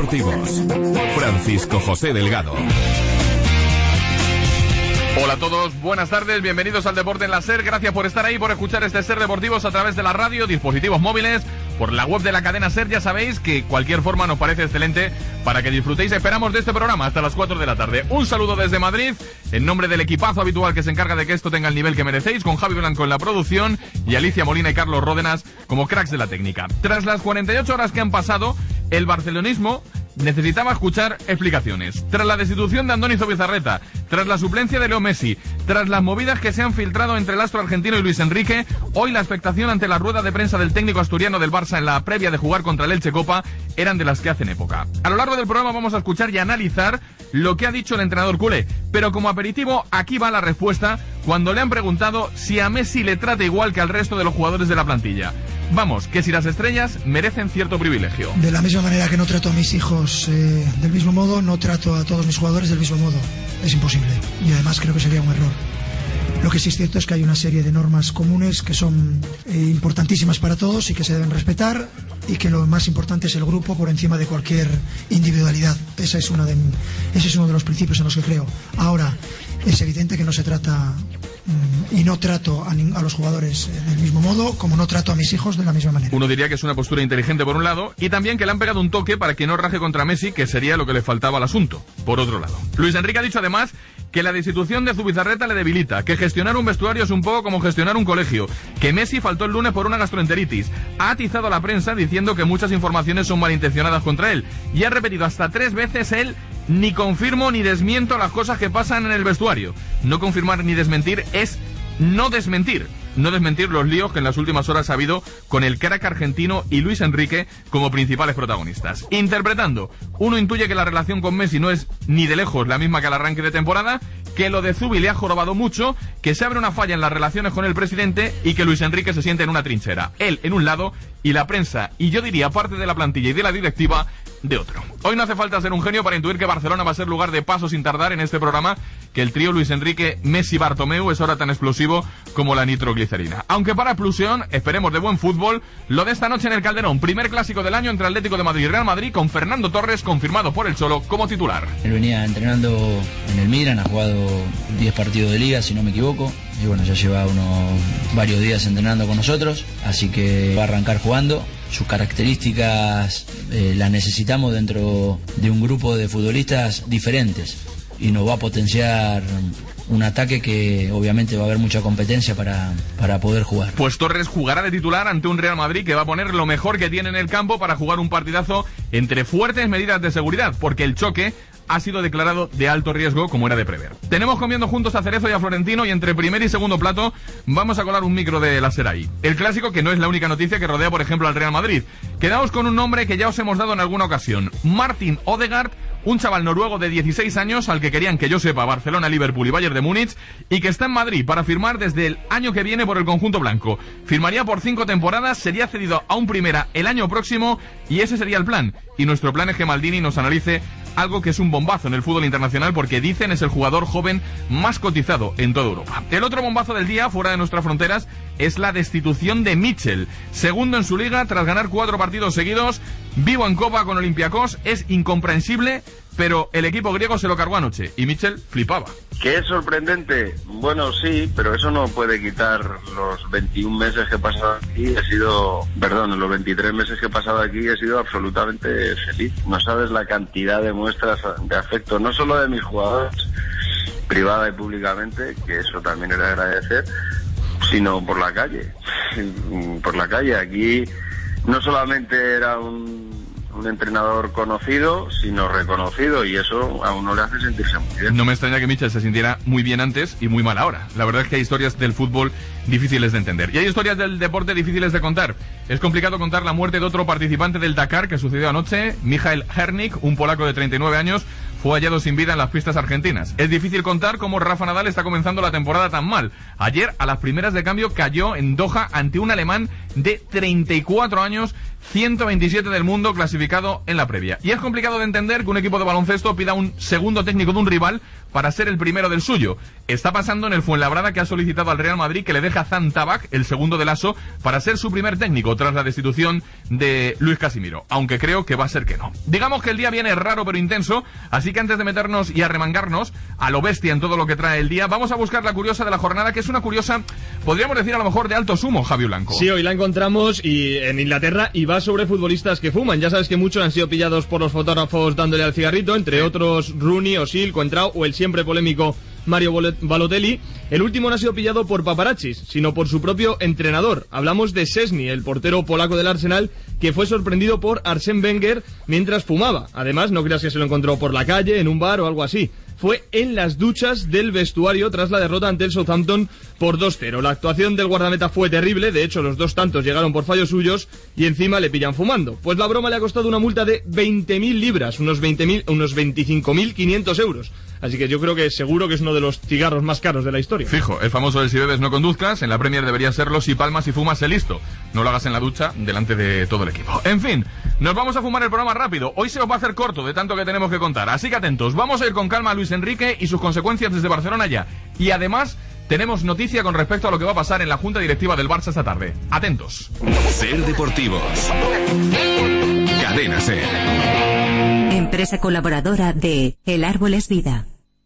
deportivos. Francisco José Delgado. Hola a todos, buenas tardes, bienvenidos al Deporte en la SER. Gracias por estar ahí, por escuchar este SER Deportivos a través de la radio, dispositivos móviles, por la web de la cadena SER. Ya sabéis que cualquier forma nos parece excelente para que disfrutéis. Esperamos de este programa hasta las 4 de la tarde. Un saludo desde Madrid, en nombre del equipazo habitual que se encarga de que esto tenga el nivel que merecéis, con Javi Blanco en la producción y Alicia Molina y Carlos Ródenas como cracks de la técnica. Tras las 48 horas que han pasado, el barcelonismo necesitaba escuchar explicaciones. Tras la destitución de Andoni Zubizarreta, tras la suplencia de Leo Messi, tras las movidas que se han filtrado entre el astro argentino y Luis Enrique, hoy la expectación ante la rueda de prensa del técnico asturiano del Barça en la previa de jugar contra el Elche Copa eran de las que hacen época. A lo largo del programa vamos a escuchar y analizar lo que ha dicho el entrenador culé, pero como aperitivo aquí va la respuesta cuando le han preguntado si a Messi le trata igual que al resto de los jugadores de la plantilla. Vamos, que si las estrellas merecen cierto privilegio. De la misma manera que no trato a mis hijos del mismo modo, no trato a todos mis jugadores del mismo modo. Es imposible. Y además creo que sería un error. Lo que sí es cierto es que hay una serie de normas comunes que son importantísimas para todos y que se deben respetar, y que lo más importante es el grupo por encima de cualquier individualidad. Ese es uno de los principios en los que creo. Ahora, es evidente que no se trata y no trato a los jugadores del mismo modo, como no trato a mis hijos de la misma manera. Uno diría que es una postura inteligente por un lado, y también que le han pegado un toque para que no raje contra Messi, que sería lo que le faltaba al asunto, por otro lado. Luis Enrique ha dicho además que la destitución de Zubizarreta le debilita, que gestionar un vestuario es un poco como gestionar un colegio, que Messi faltó el lunes por una gastroenteritis, ha atizado a la prensa diciendo que muchas informaciones son malintencionadas contra él, y ha repetido hasta 3 veces él: ni confirmo ni desmiento las cosas que pasan en el vestuario. No confirmar ni desmentir es no desmentir. No desmentir los líos que en las últimas horas ha habido con el crack argentino y Luis Enrique como principales protagonistas. Interpretando, uno intuye que la relación con Messi no es ni de lejos la misma que al arranque de temporada, que lo de Zubi le ha jorobado mucho, que se abre una falla en las relaciones con el presidente y que Luis Enrique se siente en una trinchera. Él en un lado y la prensa, y yo diría parte de la plantilla y de la directiva, de otro. Hoy no hace falta ser un genio para intuir que Barcelona va a ser lugar de paso sin tardar en este programa, que el trío Luis Enrique, Messi, Bartomeu es ahora tan explosivo como la nitroglicerina. Aunque para explosión, esperemos de buen fútbol, lo de esta noche en el Calderón, primer clásico del año entre Atlético de Madrid y Real Madrid, con Fernando Torres confirmado por el Cholo como titular. Él venía entrenando en el Milan, ha jugado 10 partidos de liga si no me equivoco, y bueno, ya lleva varios días entrenando con nosotros, así que va a arrancar jugando. Sus características las necesitamos dentro de un grupo de futbolistas diferentes, y nos va a potenciar un ataque que obviamente va a haber mucha competencia para poder jugar. Pues Torres jugará de titular ante un Real Madrid que va a poner lo mejor que tiene en el campo para jugar un partidazo entre fuertes medidas de seguridad, porque el choque ha sido declarado de alto riesgo, como era de prever. Tenemos comiendo juntos a Cerezo y a Florentino, y entre primer y segundo plato vamos a colar un micro de la SER ahí. El clásico, que no es la única noticia que rodea, por ejemplo, al Real Madrid. Quedaos con un nombre que ya os hemos dado en alguna ocasión: Martin Odegaard, un chaval noruego de 16 años al que querían, que yo sepa, Barcelona, Liverpool y Bayern de Múnich, y que está en Madrid para firmar desde el año que viene por el conjunto blanco. Firmaría por 5 temporadas, sería cedido a un primera el año próximo, y ese sería el plan. Y nuestro plan es que Maldini nos analice algo que es un bombazo en el fútbol internacional, porque dicen es el jugador joven más cotizado en toda Europa. El otro bombazo del día, fuera de nuestras fronteras, es la destitución de Mitchell. Segundo en su liga, tras ganar 4 partidos seguidos, vivo en Copa con Olympiacos, es incomprensible, pero el equipo griego se lo cargó anoche, y Mitchell flipaba. ¿Qué es sorprendente? Bueno, sí, pero eso no puede quitar los 21 meses que he pasado aquí. Los 23 meses que he pasado aquí he sido absolutamente feliz. No sabes la cantidad de muestras de afecto, no solo de mis jugadores, privada y públicamente, que eso también era agradecer, sino por la calle. Por la calle, aquí no solamente era un entrenador conocido, sino reconocido, y eso a uno le hace sentirse muy bien. No me extraña que Mitchell se sintiera muy bien antes y muy mal ahora. La verdad es que hay historias del fútbol difíciles de entender, y hay historias del deporte difíciles de contar. Es complicado contar la muerte de otro participante del Dakar que sucedió anoche. Michael Hernik, un polaco de 39 años, fue hallado sin vida en las pistas argentinas. Es difícil contar cómo Rafa Nadal está comenzando la temporada tan mal. Ayer, a las primeras de cambio, cayó en Doha ante un alemán de 34 años, 127 del mundo, clasificado en la previa. Y es complicado de entender que un equipo de baloncesto pida un segundo técnico de un rival para ser el primero del suyo. Está pasando en el Fuenlabrada, que ha solicitado al Real Madrid que le deje a Zan Tabak, el segundo de Lasso, para ser su primer técnico tras la destitución de Luis Casimiro, aunque creo que va a ser que no. Digamos que el día viene raro pero intenso, así que antes de meternos y arremangarnos a lo bestia en todo lo que trae el día, vamos a buscar la curiosa de la jornada, que es una curiosa, podríamos decir a lo mejor de alto sumo, Javi Blanco. Sí, hoy la encontramos en Inglaterra y va sobre futbolistas que fuman. Ya sabes que muchos han sido pillados por los fotógrafos dándole al cigarrito, entre otros Rooney, Özil, Coentrao o el siempre polémico Mario Balotelli. El último no ha sido pillado por paparazzis, sino por su propio entrenador. Hablamos de Szczęsny, el portero polaco del Arsenal, que fue sorprendido por Arsène Wenger mientras fumaba. Además, no creas que se lo encontró por la calle, en un bar o algo así. Fue en las duchas del vestuario tras la derrota ante el Southampton por 2-0. La actuación del guardameta fue terrible, de hecho los dos tantos llegaron por fallos suyos y encima le pillan fumando. Pues la broma le ha costado una multa de 20.000 libras, unos 25.500 euros. Así que yo creo que seguro que es uno de los cigarros más caros de la historia. Fijo, el famoso del si bebes no conduzcas, en la Premier debería serlo si palmas y fumas, sé listo. No lo hagas en la ducha delante de todo el equipo. En fin, nos vamos a fumar el programa rápido. Hoy se os va a hacer corto de tanto que tenemos que contar, así que atentos. Vamos a ir con calma a Luis Enrique y sus consecuencias desde Barcelona ya. Y además tenemos noticia con respecto a lo que va a pasar en la Junta Directiva del Barça esta tarde. Atentos. Ser Deportivos. Cadena Ser. Empresa colaboradora de El Árbol es Vida.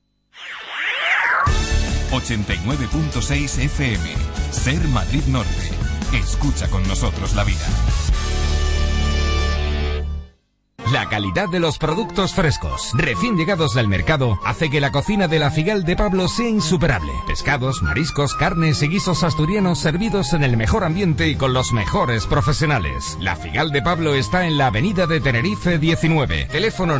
89.6 FM. Ser Madrid Norte. Escucha con nosotros la vida. La calidad de los productos frescos, recién llegados del mercado, hace que la cocina de La Figal de Pablo sea insuperable. Pescados, mariscos, carnes y guisos asturianos servidos en el mejor ambiente y con los mejores profesionales. La Figal de Pablo está en la avenida de Tenerife 19, teléfono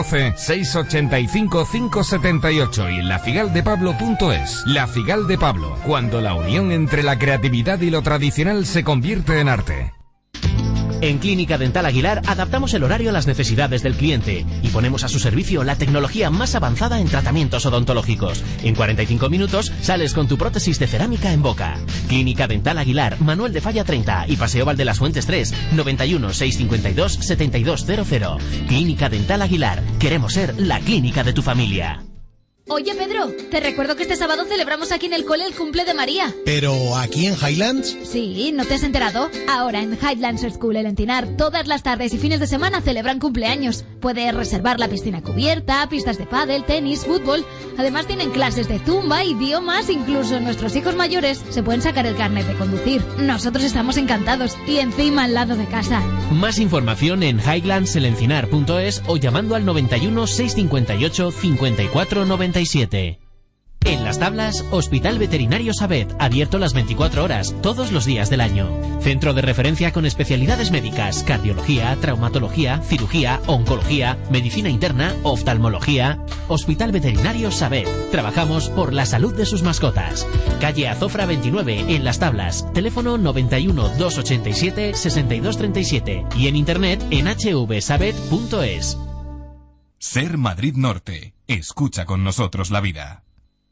912-685-578 y en lafigaldepablo.es. La Figal de Pablo, cuando la unión entre la creatividad y lo tradicional se convierte en arte. En Clínica Dental Aguilar adaptamos el horario a las necesidades del cliente y ponemos a su servicio la tecnología más avanzada en tratamientos odontológicos. En 45 minutos sales con tu prótesis de cerámica en boca. Clínica Dental Aguilar, Manuel de Falla 30 y Paseo Valdelasfuentes 3, 91 652 7200. Clínica Dental Aguilar. Queremos ser la clínica de tu familia. Oye, Pedro, te recuerdo que este sábado celebramos aquí en el cole el cumple de María. ¿Pero aquí en Highlands? Sí, ¿no te has enterado? Ahora en Highlands School El Encinar, todas las tardes y fines de semana celebran cumpleaños. Puedes reservar la piscina cubierta, pistas de pádel, tenis, fútbol. Además tienen clases de zumba, idiomas, incluso nuestros hijos mayores se pueden sacar el carnet de conducir. Nosotros estamos encantados y encima al lado de casa. Más información en highlandselenzinar.es o llamando al 91 658 54 97. En Las Tablas, Hospital Veterinario Sabet, abierto las 24 horas, todos los días del año. Centro de referencia con especialidades médicas, cardiología, traumatología, cirugía, oncología, medicina interna, oftalmología. Hospital Veterinario Sabet. Trabajamos por la salud de sus mascotas. Calle Azofra 29, en Las Tablas. Teléfono 91 287 6237 y en internet en hvsabet.es. Ser Madrid Norte. Escucha con nosotros la vida.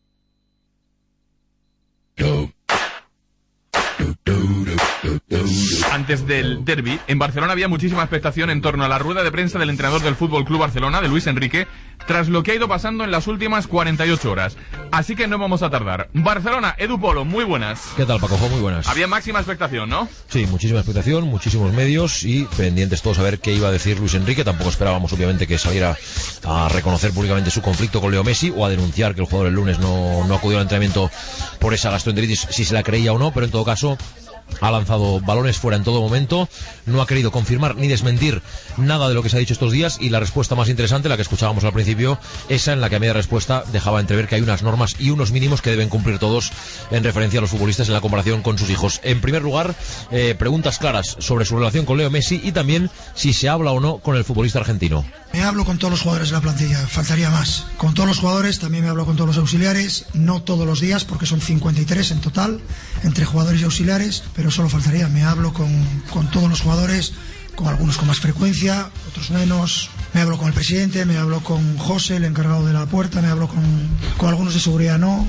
Antes del derbi, en Barcelona había muchísima expectación en torno a la rueda de prensa del entrenador del Fútbol Club Barcelona, de Luis Enrique, tras lo que ha ido pasando en las últimas 48 horas. Así que no vamos a tardar. Barcelona, Edu Polo, muy buenas. ¿Qué tal, Paco? Muy buenas. Había máxima expectación, ¿no? Sí, muchísima expectación, muchísimos medios y pendientes todos a ver qué iba a decir Luis Enrique. Tampoco esperábamos, obviamente, que saliera a reconocer públicamente su conflicto con Leo Messi o a denunciar que el jugador el lunes no acudió al entrenamiento por esa gastroenteritis, si se la creía o no, pero en todo caso ha lanzado balones fuera en todo momento, no ha querido confirmar ni desmentir nada de lo que se ha dicho estos días, y la respuesta más interesante, la que escuchábamos al principio, esa en la que a media respuesta dejaba entrever que hay unas normas y unos mínimos que deben cumplir todos en referencia a los futbolistas en la comparación con sus hijos. En primer lugar, preguntas claras sobre su relación con Leo Messi y también si se habla o no con el futbolista argentino. Me hablo con todos los jugadores de la plantilla, faltaría más. Con todos los jugadores, también me hablo con todos los auxiliares, no todos los días porque son 53 en total, entre jugadores y auxiliares, pero solo faltaría. Me hablo con todos los jugadores, con algunos con más frecuencia, otros menos, Me hablo con el presidente, me hablo con José, el encargado de la puerta, me hablo con algunos de seguridad, no.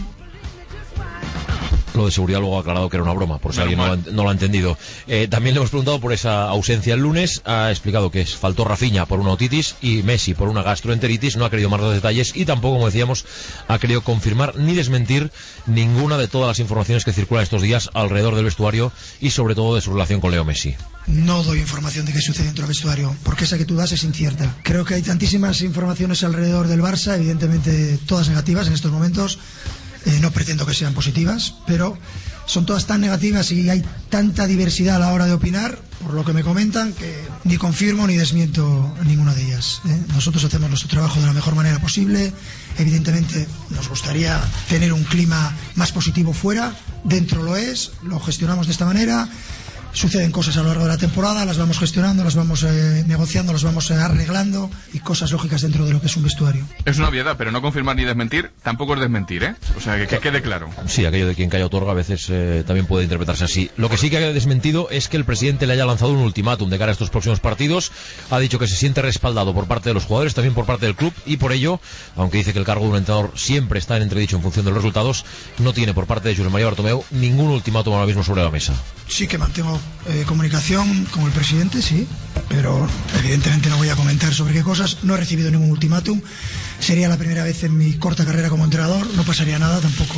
Lo de seguridad luego ha aclarado que era una broma, por si alguien no lo ha entendido. También le hemos preguntado por esa ausencia el lunes. Ha explicado que faltó Rafinha por una otitis y Messi por una gastroenteritis. No ha querido más detalles y tampoco, como decíamos, ha querido confirmar ni desmentir ninguna de todas las informaciones que circulan estos días alrededor del vestuario y sobre todo de su relación con Leo Messi. No doy información de qué sucede dentro del vestuario, porque esa que tú das es incierta. Creo que hay tantísimas informaciones alrededor del Barça, evidentemente todas negativas en estos momentos. No pretendo que sean positivas, pero son todas tan negativas y hay tanta diversidad a la hora de opinar, por lo que me comentan, que ni confirmo ni desmiento ninguna de ellas. Nosotros hacemos nuestro trabajo de la mejor manera posible. Evidentemente nos gustaría tener un clima más positivo fuera, dentro lo es, lo gestionamos de esta manera. Suceden cosas a lo largo de la temporada, las vamos gestionando, las vamos negociando, las vamos arreglando, y cosas lógicas dentro de lo que es un vestuario. Es una obviedad, pero no confirmar ni desmentir tampoco es desmentir, ¿eh? O sea, que quede claro. Sí, aquello de quien calla otorga a veces también puede interpretarse así. Lo que sí que ha desmentido es que el presidente le haya lanzado un ultimátum de cara a estos próximos partidos. Ha dicho que se siente respaldado por parte de los jugadores, también por parte del club, y por ello, aunque dice que el cargo de un entrenador siempre está en entredicho en función de los resultados, no tiene por parte de Josep María Bartomeu ningún ultimátum ahora mismo sobre la mesa. Sí que mantengo comunicación con el presidente, sí, pero evidentemente no voy a comentar sobre qué cosas. No he recibido ningún ultimátum. Sería la primera vez en mi corta carrera como entrenador, no pasaría nada,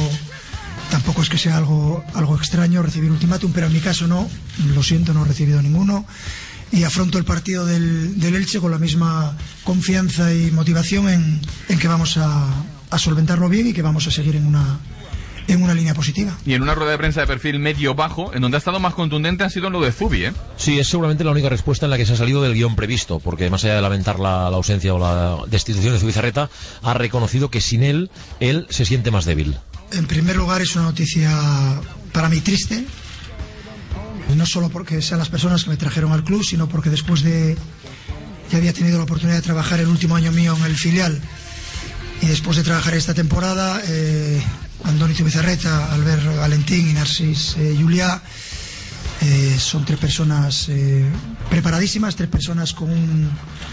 tampoco es que sea algo extraño recibir ultimátum, pero en mi caso no, lo siento, no he recibido ninguno, y afronto el partido del Elche con la misma confianza y motivación en que vamos a solventarlo bien y que vamos a seguir en una línea positiva. Y en una rueda de prensa de perfil medio-bajo, en donde ha estado más contundente ha sido en lo de Zubi, ¿eh? Sí, es seguramente la única respuesta en la que se ha salido del guión previsto, porque más allá de lamentar la ausencia o la destitución de Zubizarreta, ha reconocido que sin él se siente más débil. En primer lugar, es una noticia para mí triste, no solo porque sean las personas que me trajeron al club, sino porque después de ya había tenido la oportunidad de trabajar el último año mío en el filial, y después de trabajar esta temporada, Andoni Zubizarreta, Albert Valentín y Narcís Juliá, son tres personas preparadísimas, tres personas con un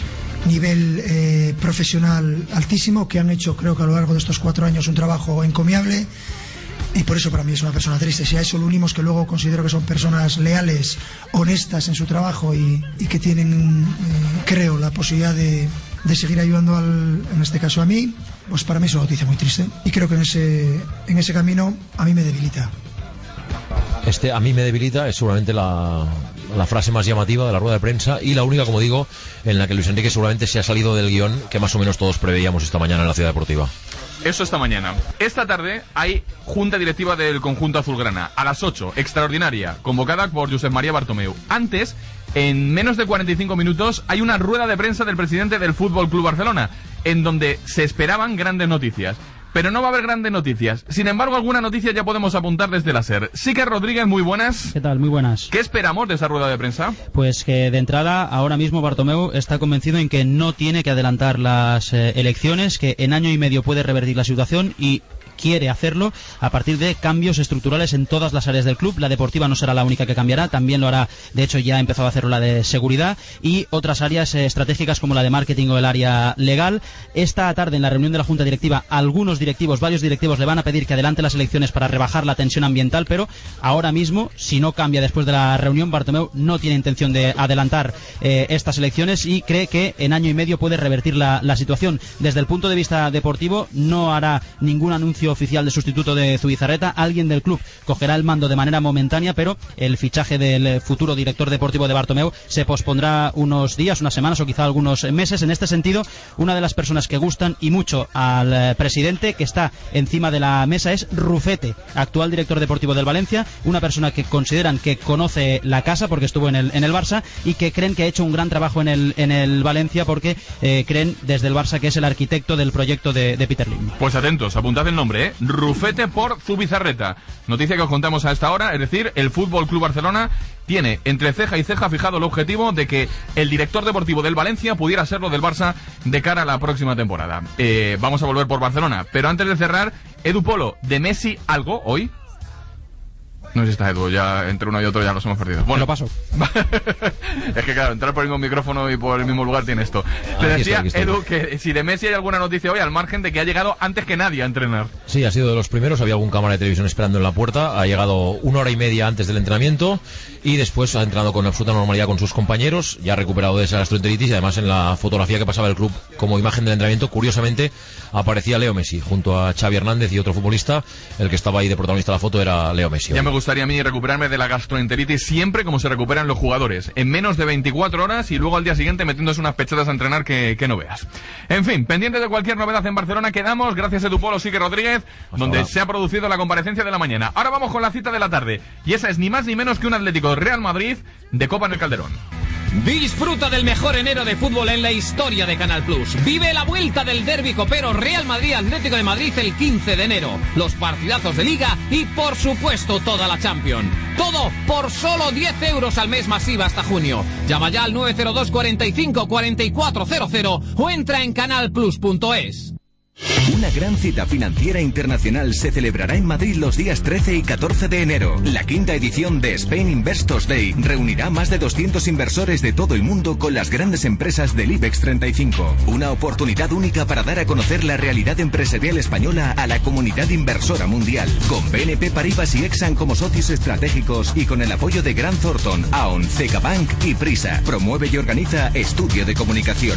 nivel profesional altísimo, que han hecho, creo que a lo largo de estos 4 años, un trabajo encomiable, y por eso para mí es una persona triste. Si a eso lo unimos que luego considero que son personas leales, honestas en su trabajo y que tienen, creo, la posibilidad de seguir ayudando en este caso a mí, pues para mí es una noticia muy triste, y creo que en ese camino a mí me debilita. A mí me debilita es seguramente la frase más llamativa de la rueda de prensa, y la única, como digo, en la que Luis Enrique seguramente se ha salido del guión que más o menos todos preveíamos esta mañana en la Ciudad Deportiva. Eso esta mañana. Esta tarde hay junta directiva del conjunto azulgrana. A las 8, extraordinaria, convocada por Josep María Bartomeu. Antes, en menos de 45 minutos, hay una rueda de prensa del presidente del Fútbol Club Barcelona, en donde se esperaban grandes noticias. Pero no va a haber grandes noticias. Sin embargo, alguna noticia ya podemos apuntar desde la SER. Sique Rodríguez, muy buenas. ¿Qué tal? Muy buenas. ¿Qué esperamos de esa rueda de prensa? Pues que de entrada, ahora mismo Bartomeu está convencido en que no tiene que adelantar las elecciones, que en año y medio puede revertir la situación y quiere hacerlo a partir de cambios estructurales en todas las áreas del club. La deportiva no será la única que cambiará, también lo hará, de hecho ya ha empezado a hacerlo la de seguridad, y otras áreas estratégicas como la de marketing o el área legal. Esta tarde en la reunión de la Junta Directiva, varios directivos le van a pedir que adelante las elecciones para rebajar la tensión ambiental, pero ahora mismo, si no cambia después de la reunión, Bartomeu no tiene intención de adelantar estas elecciones y cree que en año y medio puede revertir la situación. Desde el punto de vista deportivo, no hará ningún anuncio oficial de sustituto de Zubizarreta. Alguien del club cogerá el mando de manera momentánea, pero el fichaje del futuro director deportivo de Bartomeu se pospondrá unos días, unas semanas o quizá algunos meses. En este sentido, una de las personas que gustan y mucho al presidente, que está encima de la mesa, es Rufete, actual director deportivo del Valencia, una persona que consideran que conoce la casa porque estuvo en el Barça, y que creen que ha hecho un gran trabajo en el Valencia, porque creen desde el Barça que es el arquitecto del proyecto de Peter Lim. Pues atentos, apuntad el nombre, Rufete por Zubizarreta. Noticia que os contamos a esta hora, es decir, el Fútbol Club Barcelona tiene entre ceja y ceja fijado el objetivo de que el director deportivo del Valencia pudiera serlo del Barça de cara a la próxima temporada. Vamos a volver por Barcelona, pero antes de cerrar, Edu Polo, ¿de Messi algo hoy? No sé si está Edu, ya entre uno y otro ya los hemos perdido. Bueno, lo paso. Es que claro, entrar por el mismo micrófono y por el mismo lugar tiene esto. Te decía, Edu, que si de Messi hay alguna noticia hoy, al margen de que ha llegado antes que nadie a entrenar. Sí, ha sido de los primeros, había algún cámara de televisión esperando en la puerta, ha llegado 1 hora y media antes del entrenamiento y después ha entrenado con absoluta normalidad con sus compañeros, ya ha recuperado de esa gastroenteritis y además en la fotografía que pasaba el club como imagen del entrenamiento, curiosamente aparecía Leo Messi junto a Xavi Hernández y otro futbolista. El que estaba ahí de protagonista de la foto era Leo Messi. Ya me gustaría a mí recuperarme de la gastroenteritis siempre como se recuperan los jugadores, en menos de 24 horas y luego al día siguiente metiéndose unas pechetas a entrenar que no veas. En fin, pendientes de cualquier novedad en Barcelona quedamos, gracias a Edu Polo, Sique Rodríguez, donde se ha producido la comparecencia de la mañana. Ahora vamos con la cita de la tarde, y esa es ni más ni menos que un Atlético Real Madrid de Copa en el Calderón. Disfruta del mejor enero de fútbol en la historia de Canal Plus. Vive la vuelta del derbi copero Real Madrid-Atlético de Madrid el 15 de enero. Los partidazos de Liga y, por supuesto, toda la Champions. Todo por solo 10 euros al mes masiva hasta junio. Llama ya al 902 45 4400 o entra en canalplus.es. Una gran cita financiera internacional se celebrará en Madrid los días 13 y 14 de enero. La quinta edición de Spain Investors Day reunirá más de 200 inversores de todo el mundo con las grandes empresas del IBEX 35. Una oportunidad única para dar a conocer la realidad empresarial española a la comunidad inversora mundial. Con BNP Paribas y Exxon como socios estratégicos y con el apoyo de Grant Thornton, Aon, CaixaBank y Prisa. Promueve y organiza Estudio de Comunicación.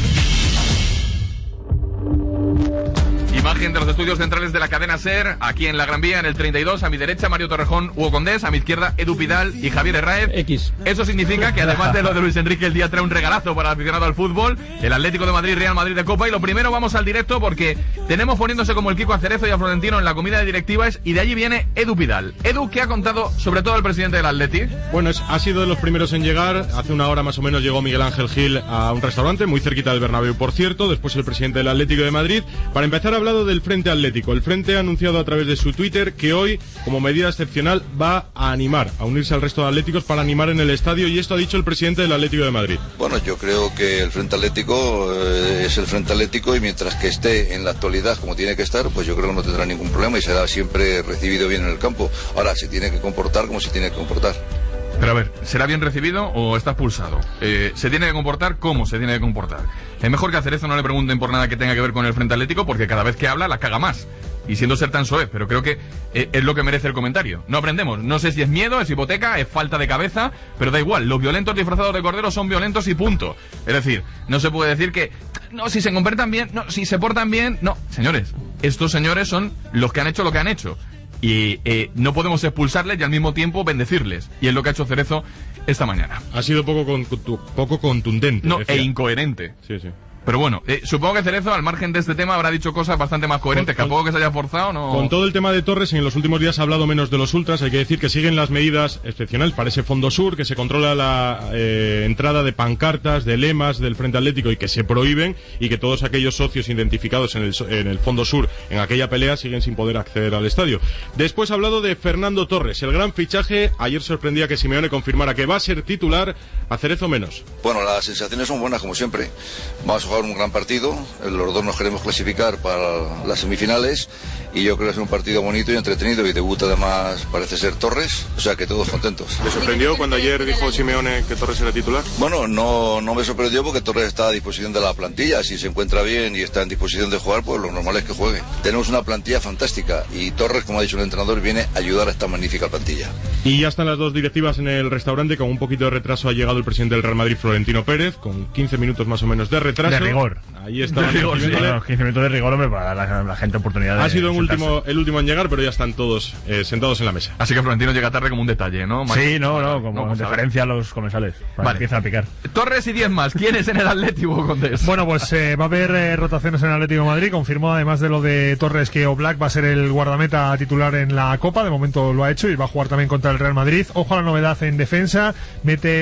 Imagen de los estudios centrales de la cadena SER, aquí en la Gran Vía, en el 32, a mi derecha Mario Torrejón, Hugo Condés, a mi izquierda Edu Pidal y Javier Herráez. Eso significa que además de lo de Luis Enrique, el día trae un regalazo para el aficionado al fútbol, el Atlético de Madrid, Real Madrid de Copa. Y lo primero, vamos al directo porque tenemos poniéndose como el Kiko a Cerezo y a Florentino en la comida de directivas, y de allí viene Edu Pidal. Edu, ¿qué ha contado sobre todo el presidente del Atleti? Bueno, ha sido de los primeros en llegar. Hace una hora más o menos llegó Miguel Ángel Gil a un restaurante muy cerquita del Bernabéu, por cierto. Después el presidente del Atlético de Madrid. Para empezar, ha hablado del Frente Atlético. El Frente ha anunciado a través de su Twitter que hoy, como medida excepcional, va a animar, a unirse al resto de atléticos para animar en el estadio, y esto ha dicho el presidente del Atlético de Madrid. Bueno, yo creo que el Frente Atlético es el Frente Atlético, y mientras que esté en la actualidad como tiene que estar, pues yo creo que no tendrá ningún problema y será siempre recibido bien en el campo. Ahora, se tiene que comportar como se tiene que comportar. Pero a ver, ¿será bien recibido o está expulsado? ¿Se tiene que comportar como se tiene que comportar? Es mejor que a Cerezo no le pregunten por nada que tenga que ver con el Frente Atlético, porque cada vez que habla la caga más. Y siendo ser tan soez, pero creo que es lo que merece el comentario. No aprendemos. No sé si es miedo, es hipoteca, es falta de cabeza, pero da igual. Los violentos disfrazados de cordero son violentos y punto. Es decir, no se puede decir que no, si se comportan bien, no, si se portan bien. No, señores, estos señores son los que han hecho lo que han hecho. Y no podemos expulsarles y al mismo tiempo bendecirles. Y es lo que ha hecho Cerezo esta mañana. Ha sido poco contundente. No, e incoherente. Sí, sí. Pero bueno, supongo que Cerezo, al margen de este tema, habrá dicho cosas bastante más coherentes. Tampoco que se haya forzado, ¿no? Con todo el tema de Torres, en los últimos días ha hablado menos de los ultras. Hay que decir que siguen las medidas excepcionales para ese Fondo Sur, que se controla la entrada de pancartas, de lemas del Frente Atlético, y que se prohíben, y que todos aquellos socios identificados en el Fondo Sur en aquella pelea siguen sin poder acceder al estadio. Después ha hablado de Fernando Torres, el gran fichaje. Ayer sorprendía que Simeone confirmara que va a ser titular, a Cerezo menos. Bueno, las sensaciones son buenas como siempre. Vamos a jugar un gran partido, los dos nos queremos clasificar para las semifinales, y yo creo que es un partido bonito y entretenido, y debuta además parece ser Torres, o sea que todos contentos. ¿Le sorprendió cuando ayer dijo Simeone que Torres era titular? Bueno, no me sorprendió, porque Torres está a disposición de la plantilla. Si se encuentra bien y está en disposición de jugar, pues lo normal es que juegue. Tenemos una plantilla fantástica y Torres, como ha dicho el entrenador, viene a ayudar a esta magnífica plantilla. Y ya están las dos directivas en el restaurante. Con un poquito de retraso ha llegado el presidente del Real Madrid, Florentino Pérez, con 15 minutos más o menos de retraso. De rigor. Ahí está. 15 minutos de rigor, hombre, para dar a la gente oportunidad de... Ha sido el último en llegar, pero ya están todos sentados en la mesa. Así que Florentino llega tarde como un detalle, ¿no? Sí, como en deferencia a los comensales, para que empiecen a picar. Torres y 10 más. ¿Quiénes en el Atlético, Condés? Bueno, pues va a haber rotaciones en el Atlético de Madrid. Confirmó, además de lo de Torres, que Oblak va a ser el guardameta titular en la Copa. De momento lo ha hecho y va a jugar también contra el Real Madrid. Ojo a la novedad en defensa. Mete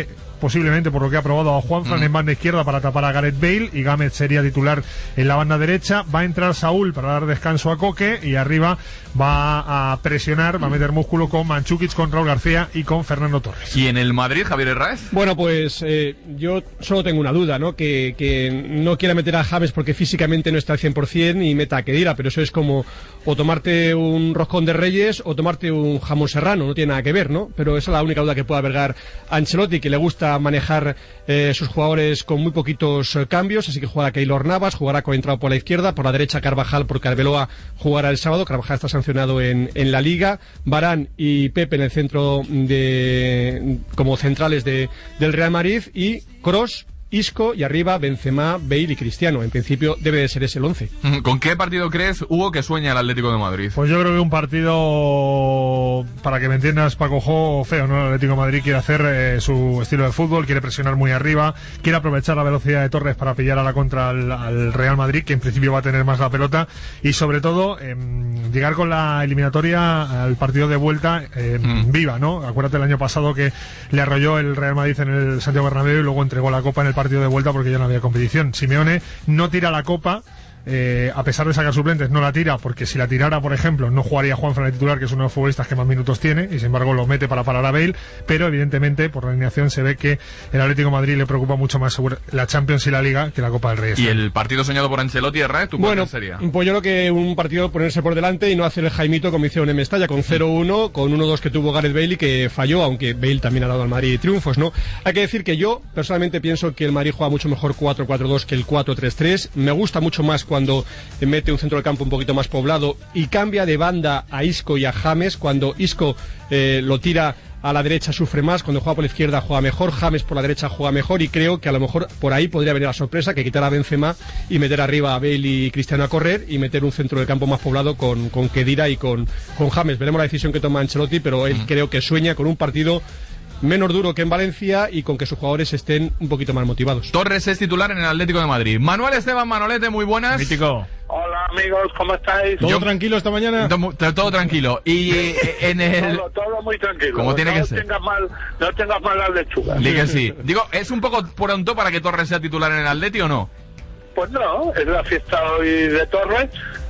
posiblemente por lo que ha probado a Juanfran en banda izquierda para tapar a Gareth Bale, y Gámez sería titular en la banda derecha. Va a entrar Saúl para dar descanso a Coque, y arriba va a presionar, va a meter músculo con Mandžukić, con Raúl García y con Fernando Torres. ¿Y en el Madrid, Javier Herráez? Bueno, pues yo solo tengo una duda, ¿no? Que no quiera meter a James porque físicamente no está al 100% y meta a Khedira, pero eso es como o tomarte un roscón de Reyes o tomarte un jamón serrano, no tiene nada que ver, ¿no? Pero esa es la única duda que puede albergar Ancelotti, que le gusta manejar sus jugadores con muy poquitos cambios, así que jugará Keylor Navas, jugará Coentrao por la izquierda, por la derecha Carvajal, porque Arbeloa jugará el sábado. Carvajal está sancionado en la Liga. Varane y Pepe en el centro como centrales del Real Madrid, y Kroos, Isco, y arriba Benzema, Bale y Cristiano. En principio debe de ser ese el 11. ¿Con qué partido crees, Hugo, que sueña el Atlético de Madrid? Pues yo creo que un partido, para que me entiendas, Paco Jo, feo, ¿no? El Atlético de Madrid quiere hacer su estilo de fútbol, quiere presionar muy arriba, quiere aprovechar la velocidad de Torres para pillar a la contra al Real Madrid, que en principio va a tener más la pelota, y sobre todo llegar con la eliminatoria al partido de vuelta viva, ¿no? Acuérdate el año pasado que le arrolló el Real Madrid en el Santiago Bernabéu y luego entregó la Copa en el partido de vuelta porque ya no había competición. Simeone no tira la Copa, a pesar de sacar suplentes, no la tira, porque si la tirara, por ejemplo, no jugaría Juanfran de titular, que es uno de los futbolistas que más minutos tiene, y sin embargo lo mete para parar a Bale. Pero evidentemente por la alineación se ve que el Atlético de Madrid le preocupa mucho más la Champions y la Liga que la Copa del Rey. ¿Y el partido soñado por Ancelotti, Herrera, tú cuál sería? Pues yo creo que un partido ponerse por delante y no hacer el Jaimito como hicieron en Mestalla, con 0-1, con 1-2 que tuvo Gareth Bale y que falló, aunque Bale también ha dado al Madrid triunfos, ¿no? Hay que decir que yo personalmente pienso que el Madrid juega mucho mejor 4-4-2 que el 4-3-3. Me gusta mucho más cuando mete un centro del campo un poquito más poblado y cambia de banda a Isco y a James. Cuando Isco lo tira a la derecha sufre más, cuando juega por la izquierda juega mejor, James por la derecha juega mejor, y creo que a lo mejor por ahí podría venir la sorpresa, que quitar a Benzema y meter arriba a Bale y Cristiano a correr y meter un centro del campo más poblado con Khedira y con James. Veremos la decisión que toma Ancelotti, pero él creo que sueña con un partido menos duro que en Valencia y con que sus jugadores estén un poquito más motivados. Torres es titular en el Atlético de Madrid. Manuel Esteban Manolete, muy buenas. Mítico. Hola amigos, ¿cómo estáis? ¿Todo tranquilo esta mañana? Todo tranquilo. Y en el... Todo muy tranquilo. Como tiene que ser. No tengas mal las lechugas. Dí que sí. Digo, ¿es un poco pronto para que Torres sea titular en el Atleti o no? Pues no, es la fiesta hoy de Torres.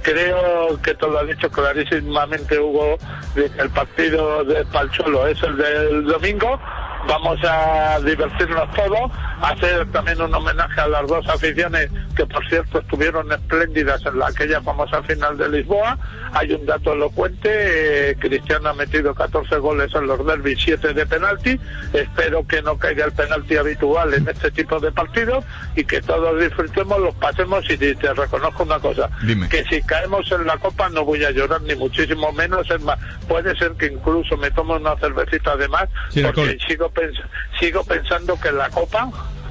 Creo que te lo ha dicho clarísimamente Hugo, el partido de Palcholo es el del domingo. Vamos a divertirnos todos, hacer también un homenaje a las dos aficiones que por cierto estuvieron espléndidas en aquella famosa final de Lisboa. Hay un dato elocuente, Cristiano ha metido 14 goles en los derbis, 7 de penalti. Espero que no caiga el penalti habitual en este tipo de partidos y que todos disfrutemos, los pasemos. Y te reconozco una cosa, Dime. Que si caemos en la Copa no voy a llorar ni muchísimo menos, es más, puede ser que incluso me tome una cervecita de más, sí, porque sigo pensando que la Copa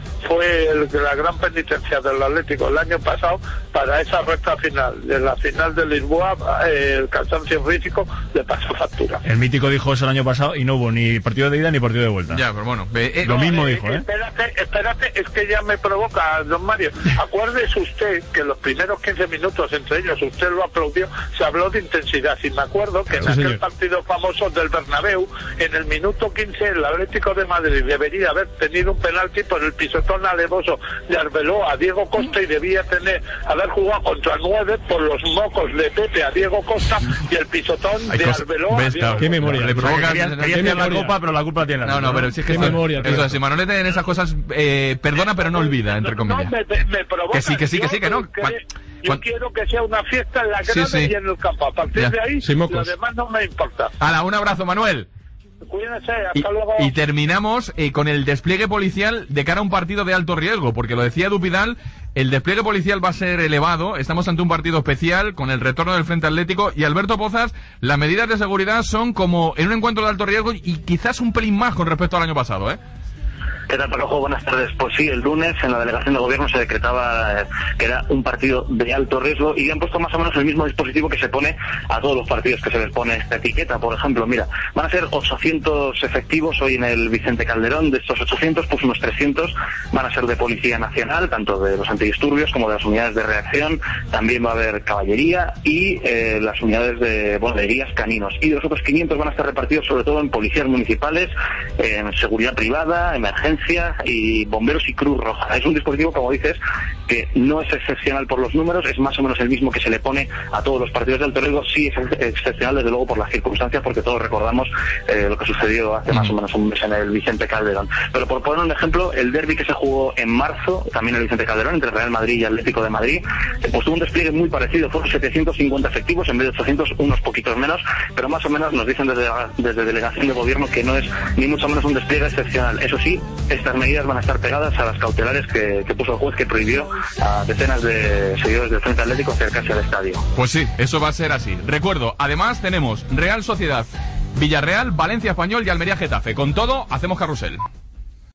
fue la gran penitencia del Atlético el año pasado para esa recta final. De la final de Lisboa, el cansancio físico le pasó factura. El Mítico dijo eso el año pasado y no hubo ni partido de ida ni partido de vuelta. Ya, pero bueno. Lo mismo dijo, ¿eh? Espérate, es que ya me provoca, don Mario. Acuérdese usted que los primeros 15 minutos, entre ellos usted lo aplaudió, se habló de intensidad. Y me acuerdo que en aquel partido famoso del Bernabéu, en el minuto 15, el Atlético de Madrid debería haber tenido un penalti por el pisotón alevoso de Arbeloa a Diego Costa y debía haber jugado contra 9 por los mocos de Pepe a Diego Costa y el pisotón de Arbeloa a Diego Costa. Qué memoria. Le provoca la Copa, pero la culpa tiene la No, pero si es que memoria. Eso, si Manolete en esas cosas perdona pero no olvida, entre comillas. Me provoca. Que sí, que no. Yo quiero que sea una fiesta en la grada y en el campo. A partir de ahí, lo demás no me importa. Hala, un abrazo, Manuel. Cuídense, hasta luego. Y terminamos con el despliegue policial de cara a un partido de alto riesgo, porque lo decía Dupidal, el despliegue policial va a ser elevado, estamos ante un partido especial con el retorno del Frente Atlético, y Alberto Pozas, las medidas de seguridad son como en un encuentro de alto riesgo y quizás un pelín más con respecto al año pasado, ¿eh? ¿Qué tal, Paco? Buenas tardes. Pues sí, el lunes en la delegación de gobierno se decretaba que era un partido de alto riesgo y han puesto más o menos el mismo dispositivo que se pone a todos los partidos que se les pone esta etiqueta. Por ejemplo, mira, van a ser 800 efectivos hoy en el Vicente Calderón. De estos 800, pues unos 300 van a ser de Policía Nacional, tanto de los antidisturbios como de las unidades de reacción. También va a haber caballería y las unidades de guías caninos. Y de los otros 500 van a estar repartidos sobre todo en policías municipales, en seguridad privada, emergencia ambulancia y bomberos y Cruz Roja. Es un dispositivo, como dices, que no es excepcional por los números, es más o menos el mismo que se le pone a todos los partidos de alto riesgo. Sí es excepcional, desde luego, por las circunstancias, porque todos recordamos lo que sucedió hace más o menos un mes en el Vicente Calderón. Pero por poner un ejemplo, el derbi que se jugó en marzo, también en el Vicente Calderón, entre Real Madrid y Atlético de Madrid, pues tuvo un despliegue muy parecido. Fueron 750 efectivos en vez de 800, unos poquitos menos, pero más o menos nos dicen desde delegación de gobierno que no es ni mucho menos un despliegue excepcional. Eso sí, estas medidas van a estar pegadas a las cautelares que puso el juez, que prohibió a decenas de seguidores del Frente Atlético acercarse al estadio. Pues sí, eso va a ser así. Recuerdo, además tenemos Real Sociedad, Villarreal, Valencia Español y Almería Getafe. Con todo, hacemos carrusel.